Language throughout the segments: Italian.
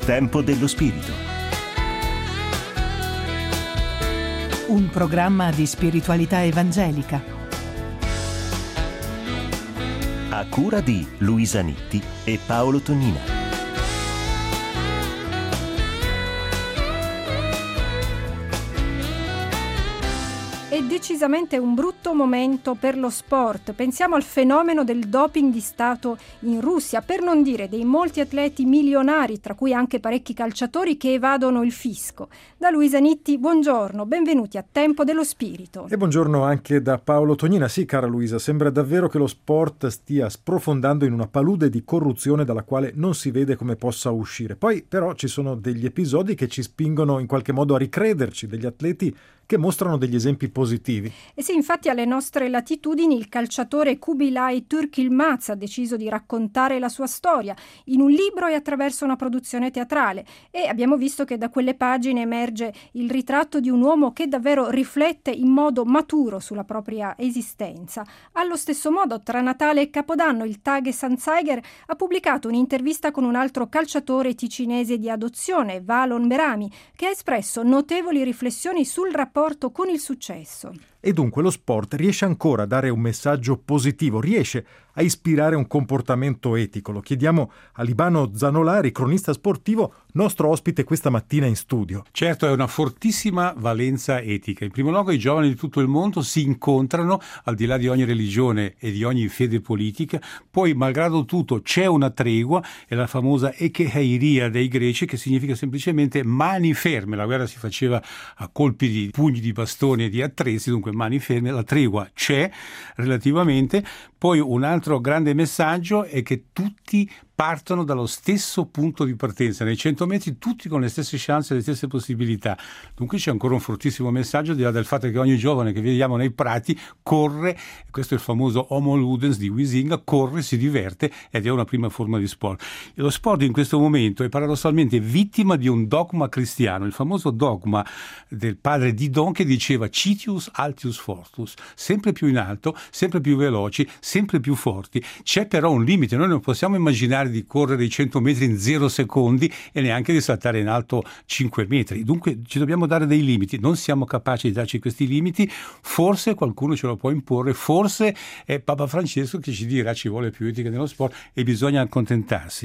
Tempo dello Spirito. Un programma di spiritualità evangelica. A cura di Luisa Nitti e Paolo Tonnina. È decisamente un brutto momento per lo sport. Pensiamo al fenomeno del doping di Stato in Russia, per non dire dei molti atleti milionari, tra cui anche parecchi calciatori, che evadono il fisco. Da Luisa Nitti, buongiorno, benvenuti a Tempo dello Spirito. E buongiorno anche da Paolo Tonnina. Sì, cara Luisa, sembra davvero che lo sport stia sprofondando in una palude di corruzione dalla quale non si vede come possa uscire. Poi però ci sono degli episodi che ci spingono in qualche modo a ricrederci, degli atleti che mostrano degli esempi positivi. E sì, infatti alle nostre latitudini il calciatore Kubilay Turkilmaz ha deciso di raccontare la sua storia in un libro e attraverso una produzione teatrale, e abbiamo visto che da quelle pagine emerge il ritratto di un uomo che davvero riflette in modo maturo sulla propria esistenza. Allo stesso modo, tra Natale e Capodanno, il Tages Anzeiger ha pubblicato un'intervista con un altro calciatore ticinese di adozione, Valon Berami, che ha espresso notevoli riflessioni sul rapporto con il successo. E dunque lo sport riesce ancora a dare un messaggio positivo, riesce a ispirare un comportamento etico. Lo chiediamo a Libano Zanolari, cronista sportivo, nostro ospite questa mattina in studio. Certo, è una fortissima valenza etica. In primo luogo i giovani di tutto il mondo si incontrano al di là di ogni religione e di ogni fede politica. Poi, malgrado tutto, c'è una tregua, è la famosa ekeheiria dei greci, che significa semplicemente mani ferme. La guerra si faceva a colpi di pugni di bastoni e di attrezzi, dunque mani ferme, la tregua c'è relativamente. Poi un altro grande messaggio è che tutti partono dallo stesso punto di partenza, nei 100 metri tutti con le stesse chance e le stesse possibilità. Dunque c'è ancora un fortissimo messaggio, al di là del fatto che ogni giovane che vediamo nei prati corre, questo è il famoso Homo Ludens di Huizinga, corre, si diverte ed è una prima forma di sport. E lo sport in questo momento è paradossalmente vittima di un dogma cristiano, il famoso dogma del padre Didon che diceva Citius Altius Fortus, sempre più in alto, sempre più veloci, sempre più forti. C'è però un limite, noi non possiamo immaginare di correre i 100 metri in 0 secondi e neanche di saltare in alto 5 metri. Dunque ci dobbiamo dare dei limiti, non siamo capaci di darci questi limiti, forse qualcuno ce lo può imporre, forse è Papa Francesco che ci dirà ci vuole più etica nello sport e bisogna accontentarsi.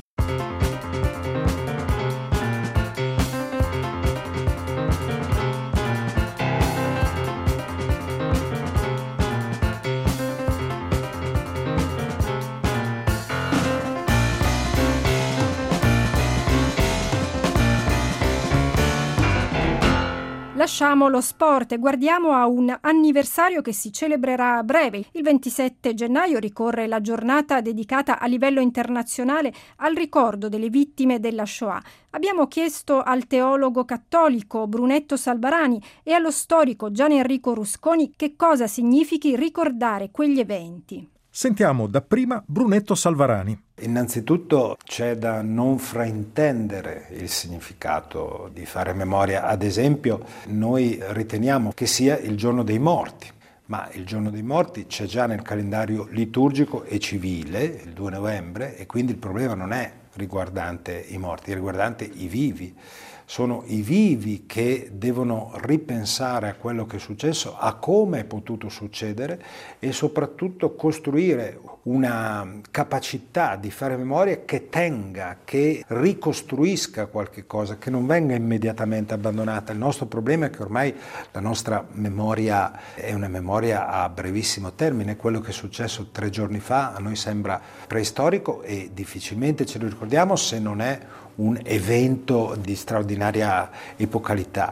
Lasciamo lo sport e guardiamo a un anniversario che si celebrerà a breve. Il 27 gennaio ricorre la giornata dedicata a livello internazionale al ricordo delle vittime della Shoah. Abbiamo chiesto al teologo cattolico Brunetto Salvarani e allo storico Gian Enrico Rusconi che cosa significhi ricordare quegli eventi. Sentiamo dapprima Brunetto Salvarani. Innanzitutto c'è da non fraintendere il significato di fare memoria. Ad esempio, noi riteniamo che sia il giorno dei morti, ma il giorno dei morti c'è già nel calendario liturgico e civile, il 2 novembre, e quindi il problema non è riguardante i morti, è riguardante i vivi. Sono i vivi che devono ripensare a quello che è successo, a come è potuto succedere e soprattutto costruire una capacità di fare memoria che tenga, che ricostruisca qualche cosa, che non venga immediatamente abbandonata. Il nostro problema è che ormai la nostra memoria è una memoria a brevissimo termine. Quello che è successo 3 giorni fa a noi sembra preistorico e difficilmente ce lo ricordiamo se non è un evento di straordinaria epocalità.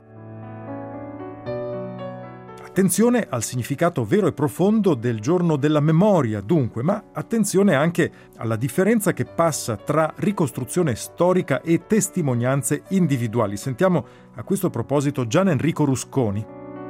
Attenzione al significato vero e profondo del giorno della memoria, dunque, ma attenzione anche alla differenza che passa tra ricostruzione storica e testimonianze individuali. Sentiamo a questo proposito Gian Enrico Rusconi.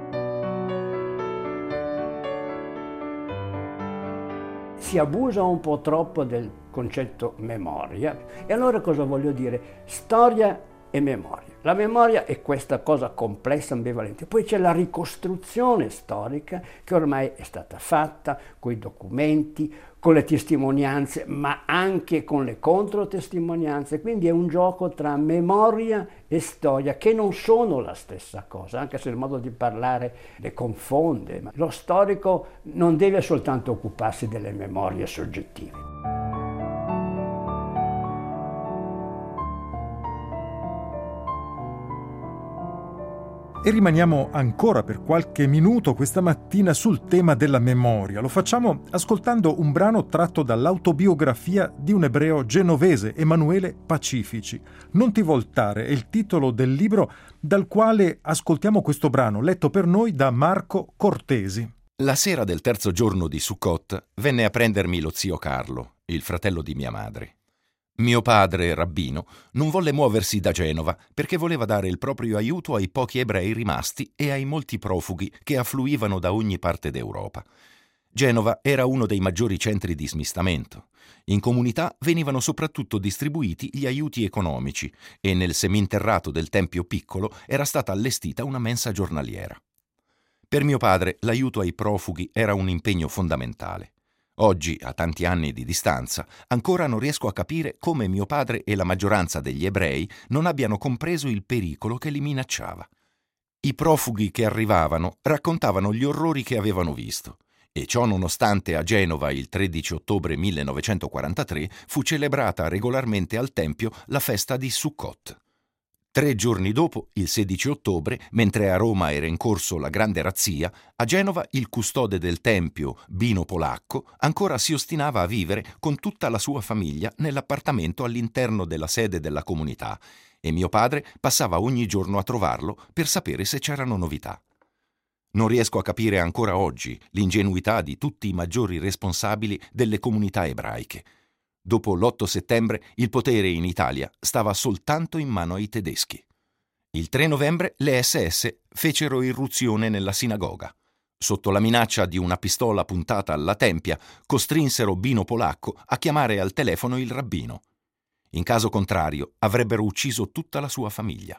Si abusa un po' troppo del concetto memoria e allora cosa voglio dire? Storia e memoria. La memoria è questa cosa complessa, ambivalente. Poi c'è la ricostruzione storica che ormai è stata fatta con i documenti, con le testimonianze, ma anche con le controtestimonianze. Quindi è un gioco tra memoria e storia che non sono la stessa cosa, anche se il modo di parlare le confonde. Ma lo storico non deve soltanto occuparsi delle memorie soggettive. E rimaniamo ancora per qualche minuto questa mattina sul tema della memoria. Lo facciamo ascoltando un brano tratto dall'autobiografia di un ebreo genovese, Emanuele Pacifici. Non ti voltare è il titolo del libro dal quale ascoltiamo questo brano, letto per noi da Marco Cortesi. La sera del terzo giorno di Sukkot venne a prendermi lo zio Carlo, il fratello di mia madre. Mio padre, rabbino, non volle muoversi da Genova perché voleva dare il proprio aiuto ai pochi ebrei rimasti e ai molti profughi che affluivano da ogni parte d'Europa. Genova era uno dei maggiori centri di smistamento. In comunità venivano soprattutto distribuiti gli aiuti economici e nel seminterrato del Tempio Piccolo era stata allestita una mensa giornaliera. Per mio padre l'aiuto ai profughi era un impegno fondamentale. Oggi, a tanti anni di distanza, ancora non riesco a capire come mio padre e la maggioranza degli ebrei non abbiano compreso il pericolo che li minacciava. I profughi che arrivavano raccontavano gli orrori che avevano visto, e ciò nonostante a Genova il 13 ottobre 1943 fu celebrata regolarmente al Tempio la festa di Sukkot. 3 giorni dopo, il 16 ottobre, mentre a Roma era in corso la grande razzia, a Genova il custode del Tempio, Bino Polacco, ancora si ostinava a vivere con tutta la sua famiglia nell'appartamento all'interno della sede della comunità e mio padre passava ogni giorno a trovarlo per sapere se c'erano novità. Non riesco a capire ancora oggi l'ingenuità di tutti i maggiori responsabili delle comunità ebraiche. Dopo l'8 settembre il potere in Italia stava soltanto in mano ai tedeschi. Il 3 novembre le SS fecero irruzione nella sinagoga. Sotto la minaccia di una pistola puntata alla tempia, costrinsero Bino Polacco a chiamare al telefono il rabbino. In caso contrario, avrebbero ucciso tutta la sua famiglia.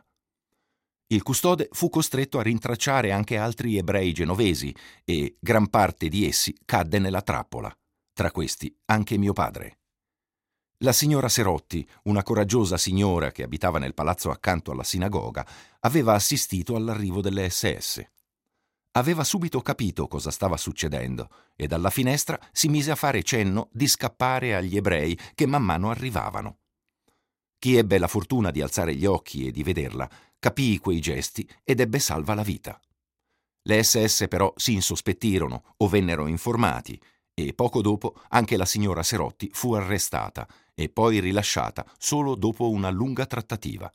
Il custode fu costretto a rintracciare anche altri ebrei genovesi e gran parte di essi cadde nella trappola. Tra questi anche mio padre. La signora Serotti, una coraggiosa signora che abitava nel palazzo accanto alla sinagoga, aveva assistito all'arrivo delle SS. Aveva subito capito cosa stava succedendo e dalla finestra si mise a fare cenno di scappare agli ebrei che man mano arrivavano. Chi ebbe la fortuna di alzare gli occhi e di vederla, capì quei gesti ed ebbe salva la vita. Le SS però si insospettirono o vennero informati e poco dopo anche la signora Serotti fu arrestata e poi rilasciata solo dopo una lunga trattativa.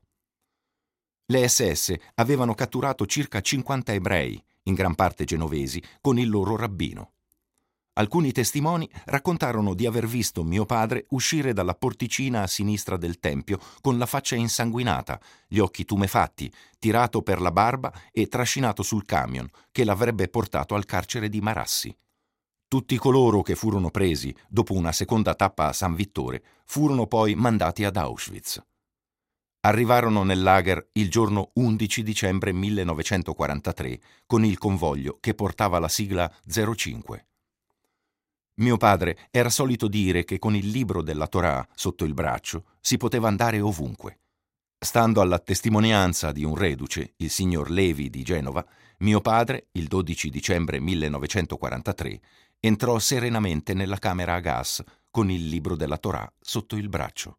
Le SS avevano catturato circa 50 ebrei, in gran parte genovesi, con il loro rabbino. Alcuni testimoni raccontarono di aver visto mio padre uscire dalla porticina a sinistra del tempio con la faccia insanguinata, gli occhi tumefatti, tirato per la barba e trascinato sul camion che l'avrebbe portato al carcere di Marassi. Tutti coloro che furono presi dopo una seconda tappa a San Vittore furono poi mandati ad Auschwitz. Arrivarono nel lager il giorno 11 dicembre 1943 con il convoglio che portava la sigla 05. Mio padre era solito dire che con il libro della Torah sotto il braccio si poteva andare ovunque. Stando alla testimonianza di un reduce, il signor Levi di Genova, mio padre, il 12 dicembre 1943, entrò serenamente nella camera a gas con il libro della Torah sotto il braccio.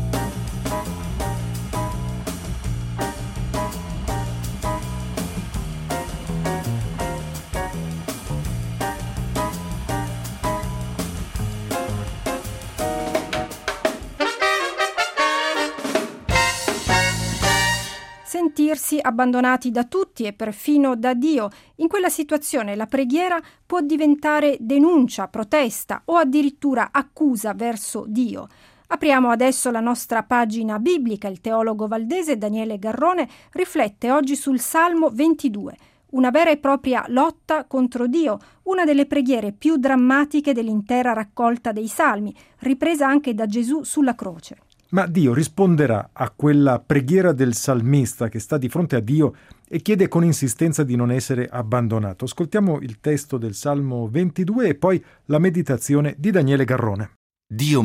Sentirsi abbandonati da tutti e perfino da Dio. In quella situazione la preghiera può diventare denuncia, protesta o addirittura accusa verso Dio. Apriamo adesso la nostra pagina biblica. Il teologo valdese Daniele Garrone riflette oggi sul Salmo 22, una vera e propria lotta contro Dio, una delle preghiere più drammatiche dell'intera raccolta dei Salmi, ripresa anche da Gesù sulla croce. Ma Dio risponderà a quella preghiera del salmista che sta di fronte a Dio e chiede con insistenza di non essere abbandonato. Ascoltiamo il testo del Salmo 22 e poi la meditazione di Daniele Garrone. Dio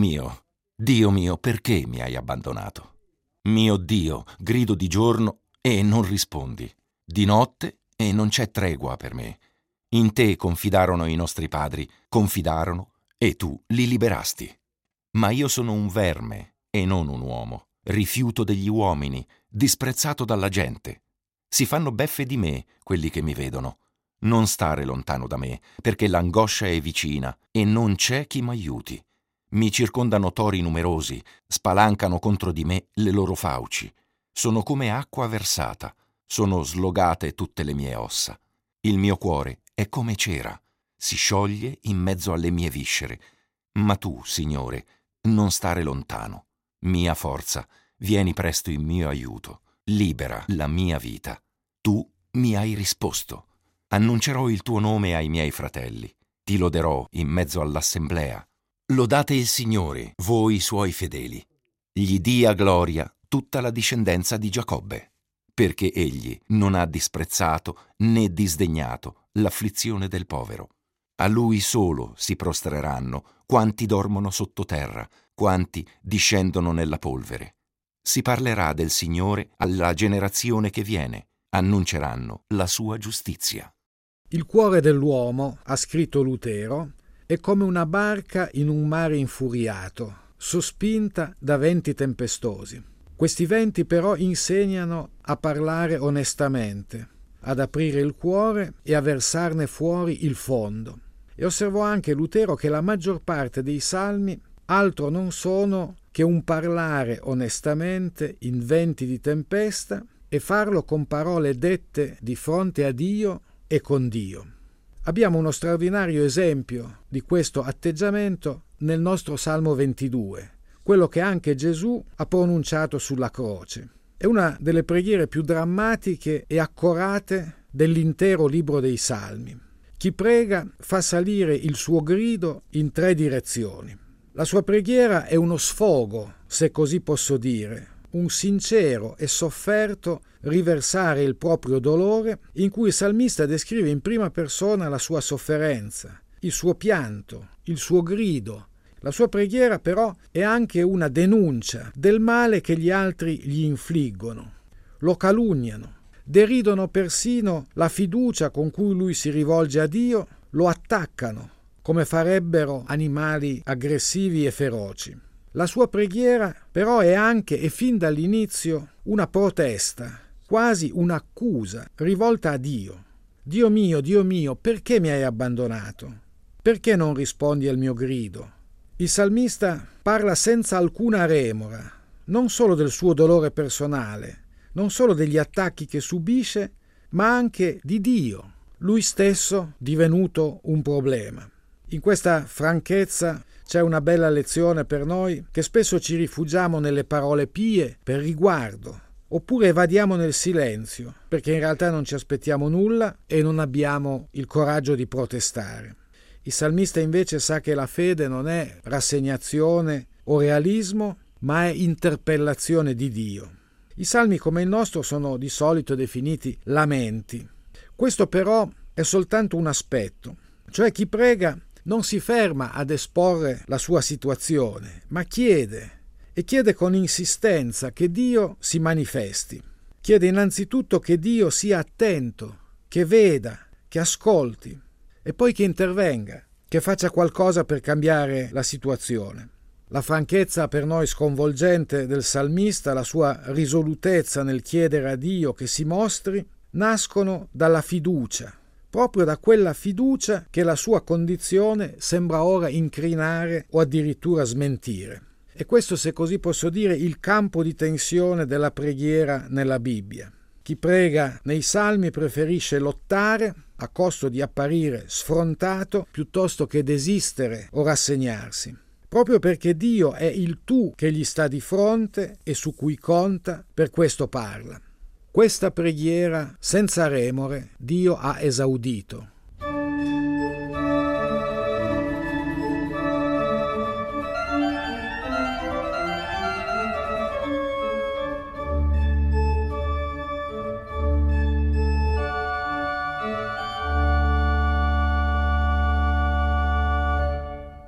mio, perché mi hai abbandonato? Mio Dio, grido di giorno e non rispondi, di notte e non c'è tregua per me. In te confidarono i nostri padri, confidarono e tu li liberasti. Ma io sono un verme e non un uomo, rifiuto degli uomini, disprezzato dalla gente. Si fanno beffe di me quelli che mi vedono. Non stare lontano da me, perché l'angoscia è vicina e non c'è chi m'aiuti. Mi circondano tori numerosi, spalancano contro di me le loro fauci. Sono come acqua versata, sono slogate tutte le mie ossa. Il mio cuore è come cera, si scioglie in mezzo alle mie viscere. Ma tu, Signore, non stare lontano. Mia forza, vieni presto in mio aiuto. Libera la mia vita. Tu mi hai risposto. Annuncerò il tuo nome ai miei fratelli. Ti loderò in mezzo all'assemblea. Lodate il Signore, voi suoi fedeli. Gli dia gloria tutta la discendenza di Giacobbe, perché egli non ha disprezzato né disdegnato l'afflizione del povero. A lui solo si prostreranno quanti dormono sottoterra, quanti discendono nella polvere. Si parlerà del Signore alla generazione che viene, annunceranno la sua giustizia. Il cuore dell'uomo, ha scritto Lutero, è come una barca in un mare infuriato, sospinta da venti tempestosi. Questi venti però insegnano a parlare onestamente, ad aprire il cuore e a versarne fuori il fondo. E osservò anche Lutero che la maggior parte dei salmi altro non sono che un parlare onestamente in venti di tempesta e farlo con parole dette di fronte a Dio e con Dio. Abbiamo uno straordinario esempio di questo atteggiamento nel nostro Salmo 22, quello che anche Gesù ha pronunciato sulla croce. È una delle preghiere più drammatiche e accorate dell'intero libro dei Salmi. Chi prega fa salire il suo grido in tre direzioni. La sua preghiera è uno sfogo, se così posso dire, un sincero e sofferto riversare il proprio dolore, in cui il salmista descrive in prima persona la sua sofferenza, il suo pianto, il suo grido. La sua preghiera però è anche una denuncia del male che gli altri gli infliggono, lo calunniano, deridono persino la fiducia con cui lui si rivolge a Dio, lo attaccano, come farebbero animali aggressivi e feroci. La sua preghiera però è anche e fin dall'inizio una protesta, quasi un'accusa rivolta a Dio. Dio mio, perché mi hai abbandonato? Perché non rispondi al mio grido? Il salmista parla senza alcuna remora, non solo del suo dolore personale, non solo degli attacchi che subisce, ma anche di Dio, lui stesso divenuto un problema. In questa franchezza c'è una bella lezione per noi che spesso ci rifugiamo nelle parole pie per riguardo, oppure evadiamo nel silenzio, perché in realtà non ci aspettiamo nulla e non abbiamo il coraggio di protestare. Il salmista invece sa che la fede non è rassegnazione o realismo, ma è interpellazione di Dio. I salmi come il nostro sono di solito definiti lamenti. Questo però è soltanto un aspetto, cioè chi prega non si ferma ad esporre la sua situazione, ma chiede, e chiede con insistenza che Dio si manifesti. Chiede innanzitutto che Dio sia attento, che veda, che ascolti, e poi che intervenga, che faccia qualcosa per cambiare la situazione. La franchezza per noi sconvolgente del salmista, la sua risolutezza nel chiedere a Dio che si mostri, nascono dalla fiducia, proprio da quella fiducia che la sua condizione sembra ora incrinare o addirittura smentire. E questo, se così posso dire, il campo di tensione della preghiera nella Bibbia. Chi prega nei salmi preferisce lottare a costo di apparire sfrontato piuttosto che desistere o rassegnarsi, proprio perché Dio è il tu che gli sta di fronte e su cui conta, per questo parla. Questa preghiera senza remore Dio ha esaudito.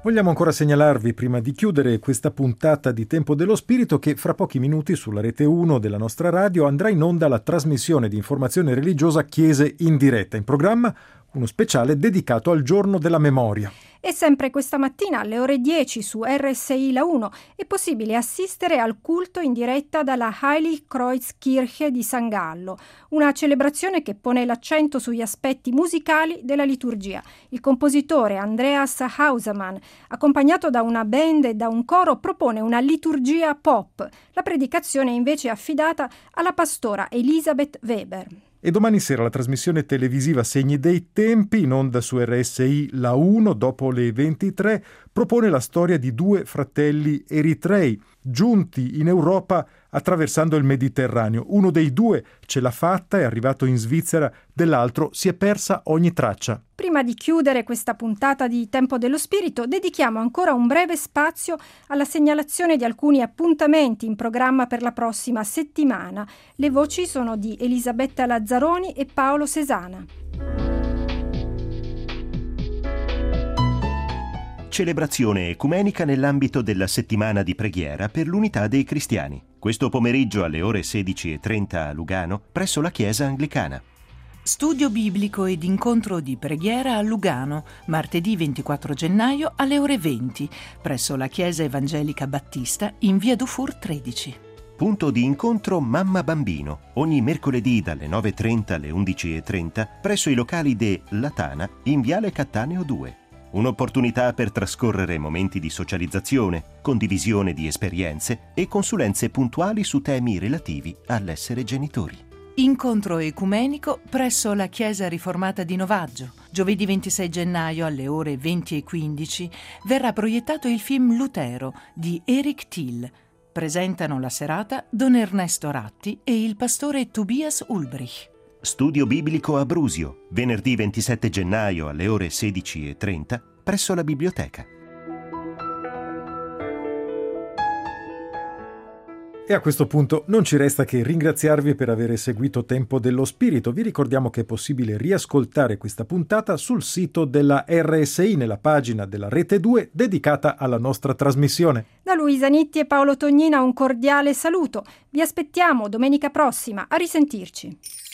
Vogliamo ancora segnalarvi, prima di chiudere questa puntata di Tempo dello Spirito, che fra pochi minuti sulla rete 1 della nostra radio andrà in onda la trasmissione di informazione religiosa Chiese in diretta. In programma uno speciale dedicato al Giorno della Memoria. E sempre questa mattina alle ore 10 su RSI La 1 è possibile assistere al culto in diretta dalla Heiligkreuzkirche di San Gallo, una celebrazione che pone l'accento sugli aspetti musicali della liturgia. Il compositore Andreas Hausermann, accompagnato da una band e da un coro, propone una liturgia pop. La predicazione è invece affidata alla pastora Elisabeth Weber. E domani sera la trasmissione televisiva Segni dei Tempi, in onda su RSI La 1 dopo le 23, propone la storia di due fratelli eritrei giunti in Europa attraversando il Mediterraneo. Uno dei due ce l'ha fatta, è arrivato in Svizzera, dell'altro si è persa ogni traccia. Prima di chiudere questa puntata di Tempo dello Spirito, dedichiamo ancora un breve spazio alla segnalazione di alcuni appuntamenti in programma per la prossima settimana. Le voci sono di Elisabetta Lazzaroni e Paolo Sesana. Celebrazione ecumenica nell'ambito della settimana di preghiera per l'unità dei cristiani. Questo pomeriggio alle ore 16:30 a Lugano, presso la Chiesa Anglicana. Studio biblico ed incontro di preghiera a Lugano, martedì 24 gennaio alle ore 20, presso la Chiesa Evangelica Battista in via Dufour 13. Punto di incontro Mamma Bambino, ogni mercoledì dalle 9:30 alle 11:30, presso i locali de Latana in viale Cattaneo 2. Un'opportunità per trascorrere momenti di socializzazione, condivisione di esperienze e consulenze puntuali su temi relativi all'essere genitori. Incontro ecumenico presso la Chiesa Riformata di Novaggio. Giovedì 26 gennaio alle ore 20:15 verrà proiettato il film Lutero di Eric Till. Presentano la serata Don Ernesto Ratti e il pastore Tobias Ulbrich. Studio biblico a Brusio, venerdì 27 gennaio alle ore 16:30 presso la biblioteca. E a questo punto non ci resta che ringraziarvi per aver seguito Tempo dello Spirito. Vi ricordiamo che è possibile riascoltare questa puntata sul sito della RSI, nella pagina della Rete 2 dedicata alla nostra trasmissione. Da Luisa Nitti e Paolo Tognina un cordiale saluto. Vi aspettiamo domenica prossima. A risentirci.